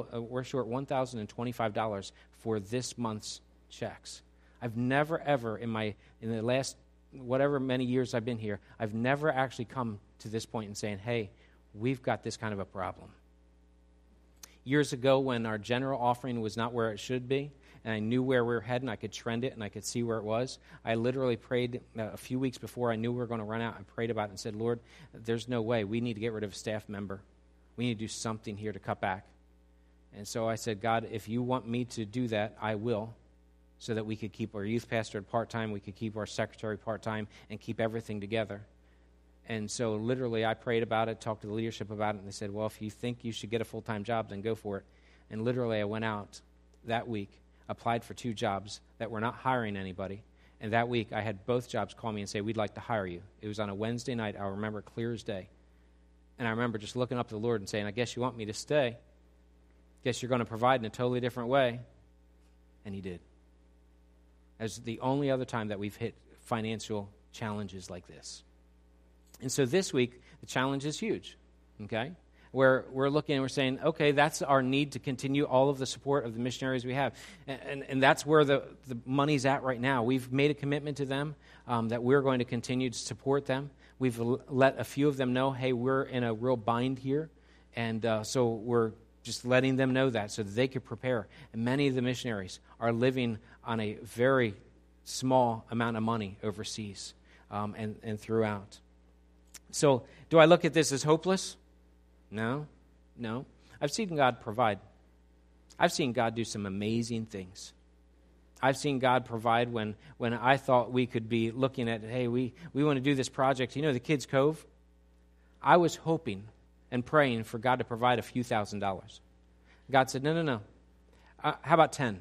$1,025 for this month's checks. I've never, ever in the last whatever many years I've been here, I've never actually come to this point and saying, hey, we've got this kind of a problem. Years ago when our general offering was not where it should be, and I knew where we were heading, I could trend it and I could see where it was, I literally prayed a few weeks before I knew we were going to run out. I prayed about it and said, Lord, there's no way. We need to get rid of a staff member. We need to do something here to cut back. And so I said, God, if you want me to do that, I will, so that we could keep our youth pastor part-time, we could keep our secretary part-time, and keep everything together. And so literally I prayed about it, talked to the leadership about it, and they said, well, if you think you should get a full-time job, then go for it. And literally I went out that week, applied for 2 jobs that were not hiring anybody. And that week I had both jobs call me and say, we'd like to hire you. It was on a Wednesday night. I'll remember clear as day. And I remember just looking up to the Lord and saying, I guess you want me to stay. Guess you're going to provide in a totally different way. And he did. As the only other time that we've hit financial challenges like this. And so this week, the challenge is huge, okay? Where we're looking and we're saying, okay, that's our need to continue all of the support of the missionaries we have. And that's where the money's at right now. We've made a commitment to them that we're going to continue to support them. We've let a few of them know, hey, we're in a real bind here. And so we're just letting them know that so that they could prepare. And many of the missionaries are living on a very small amount of money overseas and throughout. So do I look at this as hopeless? No. I've seen God provide. I've seen God do some amazing things. I've seen God provide when I thought we could be looking at, hey, we want to do this project. You know, the Kids Cove? I was hoping and praying for God to provide a few $1,000s. God said, no. How about 10?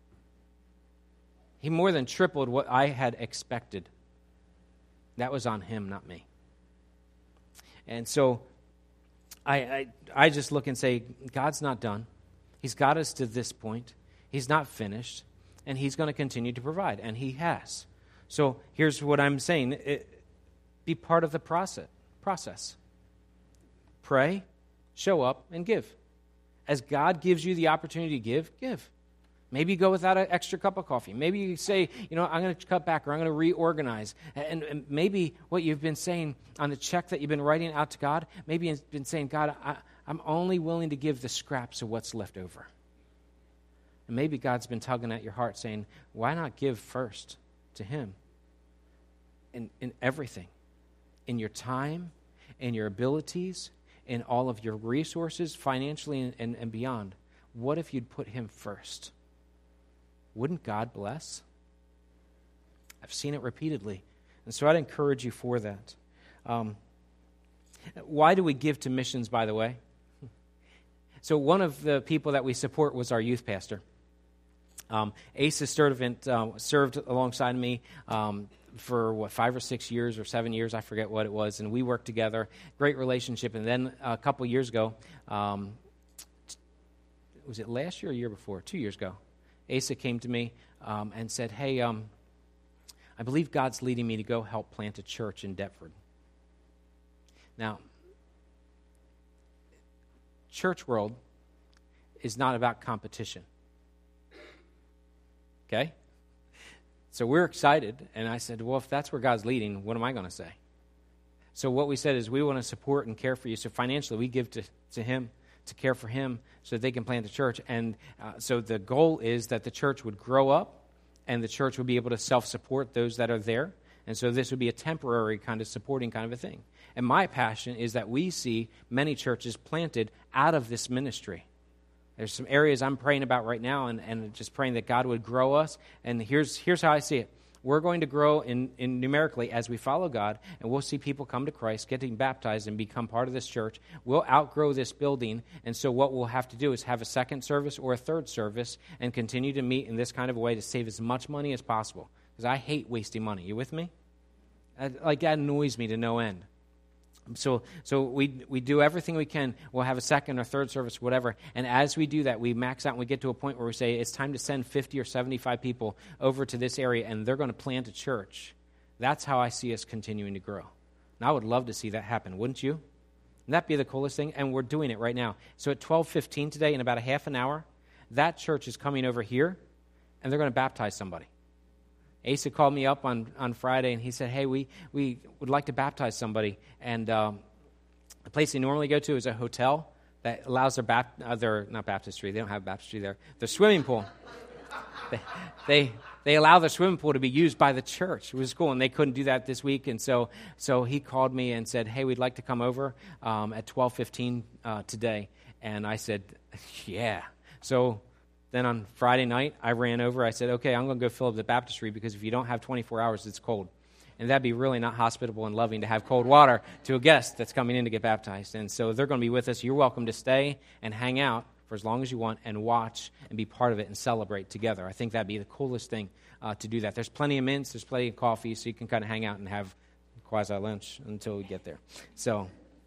He more than tripled what I had expected. That was on him, not me. And so I just look and say, God's not done. He's got us to this point. He's not finished. And he's going to continue to provide. And he has. So here's what I'm saying. Be part of the process. Pray, show up, and give. As God gives you the opportunity to give. Maybe you go without an extra cup of coffee. Maybe you say, I'm going to cut back or I'm going to reorganize. And maybe what you've been saying on the check that you've been writing out to God, maybe you've been saying, God, I'm only willing to give the scraps of what's left over. And maybe God's been tugging at your heart saying, why not give first to him in everything, in your time, in your abilities, in all of your resources, financially and beyond. What if you'd put him first? Wouldn't God bless? I've seen it repeatedly. And so I'd encourage you for that. Why do we give to missions, by the way? So one of the people that we support was our youth pastor. Asa Sturdivant served alongside me for 5 or 6 years or 7 years, I forget what it was, and we worked together. Great relationship. And then a couple years ago, was it last year or year before? 2 years ago, Asa came to me and said, hey, I believe God's leading me to go help plant a church in Deptford. Now, church world is not about competition. Okay? So we're excited, and I said, well, if that's where God's leading, what am I going to say? So what we said is we want to support and care for you. So financially, we give to him to care for him so that they can plant the church. And so the goal is that the church would grow up and the church would be able to self-support those that are there. And so this would be a temporary kind of supporting kind of a thing. And my passion is that we see many churches planted out of this ministry. There's some areas I'm praying about right now and just praying that God would grow us. And here's how I see it. We're going to grow in numerically as we follow God, and we'll see people come to Christ, getting baptized, and become part of this church. We'll outgrow this building, and so what we'll have to do is have a second service or a third service and continue to meet in this kind of a way to save as much money as possible, because I hate wasting money. You with me? That annoys me to no end. So we do everything we can. We'll have a second or third service, whatever. And as we do that, we max out and we get to a point where we say it's time to send 50 or 75 people over to this area, and they're going to plant a church. That's how I see us continuing to grow. And I would love to see that happen, wouldn't you? Wouldn't that be the coolest thing? And we're doing it right now. So at 12:15 today, in about a half an hour, that church is coming over here, and they're going to baptize somebody. Asa called me up on Friday, and he said, hey, we would like to baptize somebody. And the place they normally go to is a hotel that allows their not baptistry, they don't have baptistry there, their swimming pool. They allow their swimming pool to be used by the church. It was cool, and they couldn't do that this week. And so he called me and said, hey, we'd like to come over at 12:15 today. And I said, yeah. So then on Friday night, I ran over. I said, okay, I'm going to go fill up the baptistry, because if you don't have 24 hours, it's cold. And that'd be really not hospitable and loving to have cold water to a guest that's coming in to get baptized. And so they're going to be with us. You're welcome to stay and hang out for as long as you want and watch and be part of it and celebrate together. I think that'd be the coolest thing to do that. There's plenty of mints. There's plenty of coffee, so you can kind of hang out and have quasi-lunch until we get there. So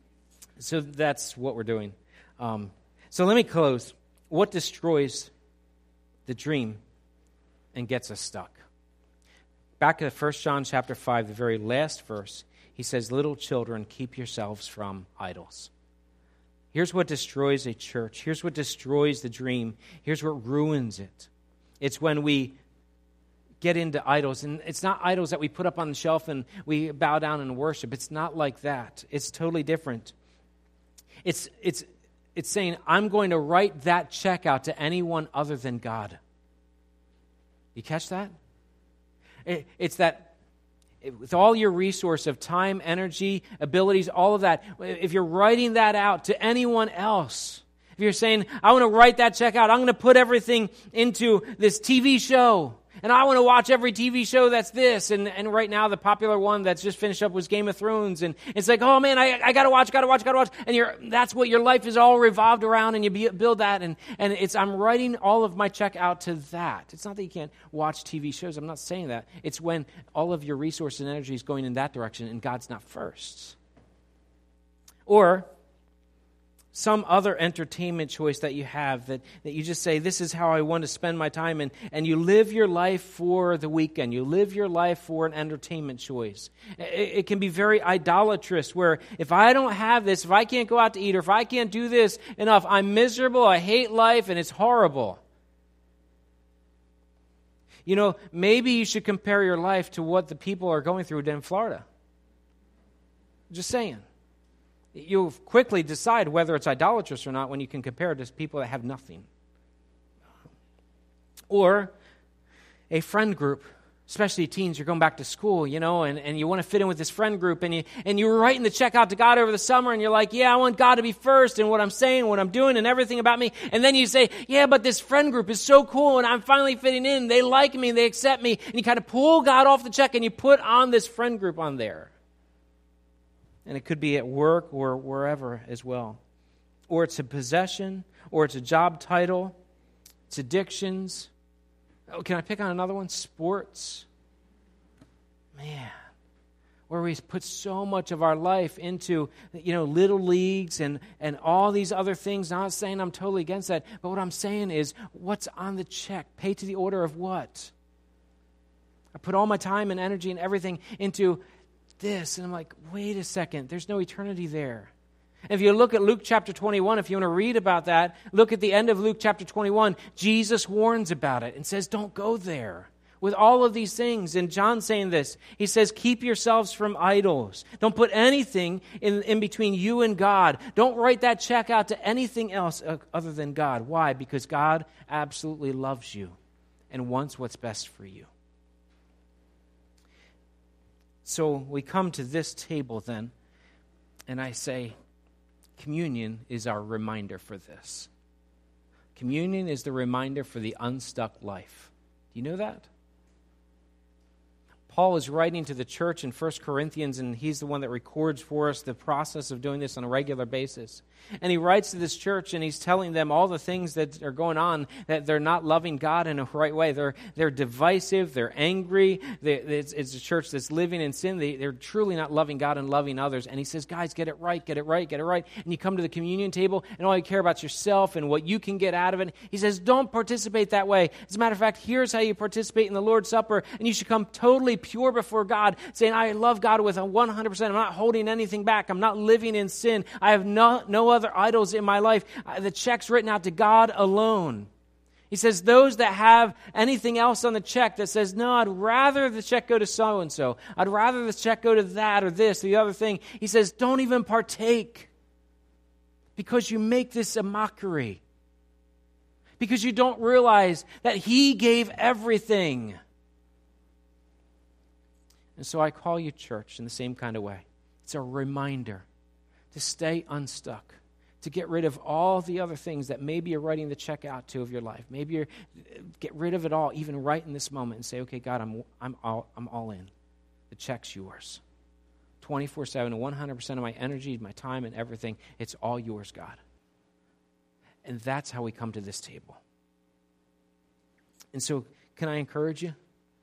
that's what we're doing. So let me close. What destroys the dream and gets us stuck? Back at 1 John chapter 5, the very last verse, he says, little children, keep yourselves from idols. Here's what destroys a church. Here's what destroys the dream. Here's what ruins it. It's when we get into idols. And it's not idols that we put up on the shelf and we bow down and worship. It's not like that. It's totally different. It's saying, I'm going to write that check out to anyone other than God. You catch that? It's that with all your resource of time, energy, abilities, all of that, if you're writing that out to anyone else, if you're saying, I want to write that check out, I'm going to put everything into this TV show, and I want to watch every TV show that's this, and right now the popular one that's just finished up was Game of Thrones, and it's like, oh man, I got to watch, and that's what your life is all revolved around, and you build that, and I'm writing all of my check out to that. It's not that you can't watch TV shows, I'm not saying that. It's when all of your resource and energy is going in that direction, and God's not first. Or some other entertainment choice that you have that you just say, this is how I want to spend my time, and you live your life for the weekend. You live your life for an entertainment choice. It can be very idolatrous, where if I don't have this, if I can't go out to eat, or if I can't do this enough, I'm miserable, I hate life, and it's horrible. You know, maybe you should compare your life to what the people are going through in Florida. Just saying. You'll quickly decide whether it's idolatrous or not when you can compare it to people that have nothing. Or a friend group, especially teens, you're going back to school, you know, and you want to fit in with this friend group, and you're writing the check out to God over the summer, and you're like, yeah, I want God to be first, and what I'm saying, what I'm doing, and everything about me. And then you say, yeah, but this friend group is so cool, and I'm finally fitting in. They like me, they accept me. And you kind of pull God off the check, and you put on this friend group on there. And it could be at work or wherever as well. Or it's a possession, or it's a job title, it's addictions. Oh, can I pick on another one? Sports. Man, where we put so much of our life into, little leagues and all these other things. Not saying I'm totally against that, but what I'm saying is, what's on the check? Pay to the order of what? I put all my time and energy and everything into this. And I'm like, wait a second, there's no eternity there. If you look at Luke chapter 21, if you want to read about that, look at the end of Luke chapter 21. Jesus warns about it and says, don't go there with all of these things. And John's saying this. He says, keep yourselves from idols. Don't put anything in between you and God. Don't write that check out to anything else other than God. Why? Because God absolutely loves you and wants what's best for you. So we come to this table then, and I say, communion is our reminder for this. Communion is the reminder for the unstuck life. Do you know that? Paul is writing to the church in 1 Corinthians, and he's the one that records for us the process of doing this on a regular basis. And he writes to this church, and he's telling them all the things that are going on, that they're not loving God in a right way. They're divisive, they're angry. It's a church that's living in sin. They're truly not loving God and loving others. And he says, guys, get it right, get it right, get it right. And you come to the communion table, and all you care about yourself and what you can get out of it. He says, don't participate that way. As a matter of fact, here's how you participate in the Lord's Supper, and you should come totally pure before God, saying, I love God with a 100%. I'm not holding anything back. I'm not living in sin. I have no other idols in my life. The check's written out to God alone. He says, those that have anything else on the check that says, no, I'd rather the check go to so-and-so. I'd rather the check go to that or this or the other thing. He says, don't even partake because you make this a mockery. Because you don't realize that He gave everything. And so I call you church in the same kind of way. It's a reminder to stay unstuck, to get rid of all the other things that maybe you're writing the check out to of your life. Maybe you're get rid of it all, even right in this moment, and say, okay, God, I'm all in. The check's yours. 24/7, 100% of my energy, my time, and everything, it's all yours, God. And that's how we come to this table. And so, can I encourage you?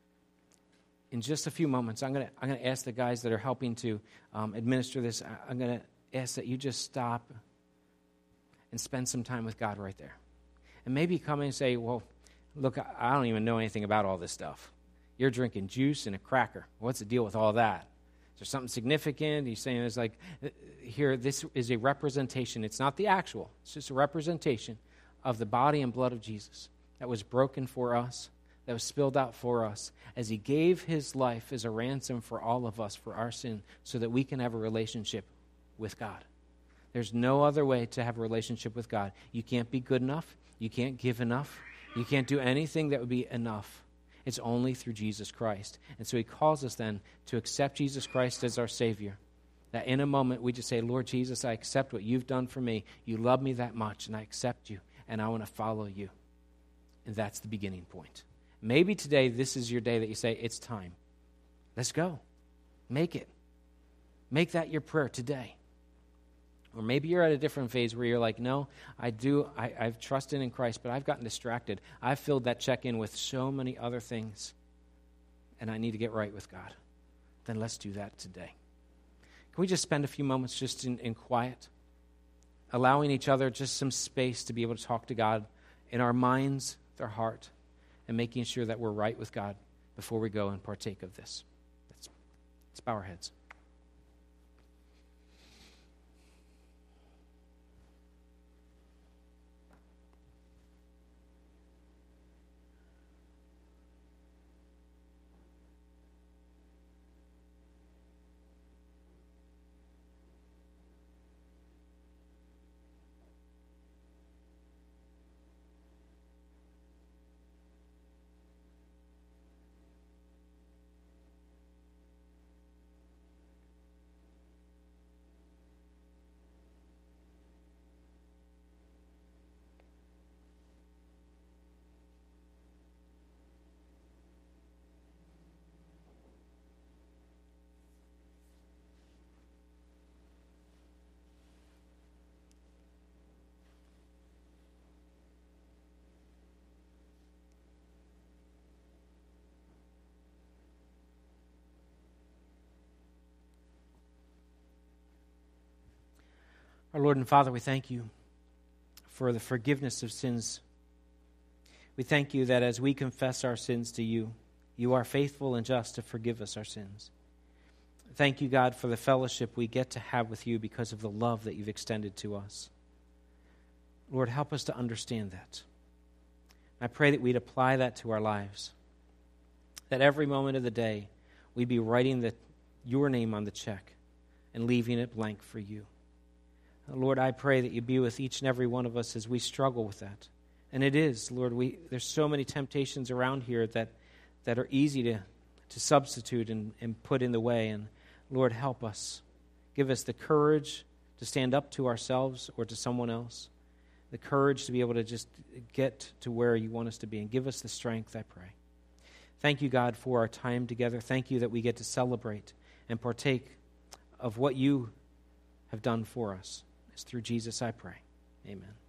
In just a few moments, I'm going to ask the guys that are helping to administer this, I'm going to ask that you just stop and spend some time with God right there. And maybe come in and say, well, look, I don't even know anything about all this stuff. You're drinking juice and a cracker. What's the deal with all that? Is there something significant? He's saying it's like, here, this is a representation. It's not the actual. It's just a representation of the body and blood of Jesus that was broken for us, that was spilled out for us, as He gave His life as a ransom for all of us, for our sin, so that we can have a relationship with God. There's no other way to have a relationship with God. You can't be good enough. You can't give enough. You can't do anything that would be enough. It's only through Jesus Christ. And so He calls us then to accept Jesus Christ as our Savior. That in a moment we just say, Lord Jesus, I accept what You've done for me. You love me that much, and I accept You, and I want to follow You. And that's the beginning point. Maybe today this is your day that you say, it's time. Let's go. Make it. Make that your prayer today. Or maybe you're at a different phase where you're like, no, I've trusted in Christ, but I've gotten distracted. I've filled that check in with so many other things, and I need to get right with God. Then let's do that today. Can we just spend a few moments just in quiet, allowing each other just some space to be able to talk to God in our minds, with our heart, and making sure that we're right with God before we go and partake of this. Let's bow our heads. Our Lord and Father, we thank You for the forgiveness of sins. We thank You that as we confess our sins to You, You are faithful and just to forgive us our sins. Thank you, God, for the fellowship we get to have with you because of the love that you've extended to us. Lord, help us to understand that. I pray that we'd apply that to our lives, that every moment of the day we'd be writing your name on the check and leaving it blank for you. Lord, I pray that you be with each and every one of us as we struggle with that. And it is, Lord, there's so many temptations around here that are easy to substitute and put in the way. And Lord, help us. Give us the courage to stand up to ourselves or to someone else, the courage to be able to just get to where you want us to be, and give us the strength, I pray. Thank you, God, for our time together. Thank you that we get to celebrate and partake of what you have done for us. It's through Jesus I pray. Amen.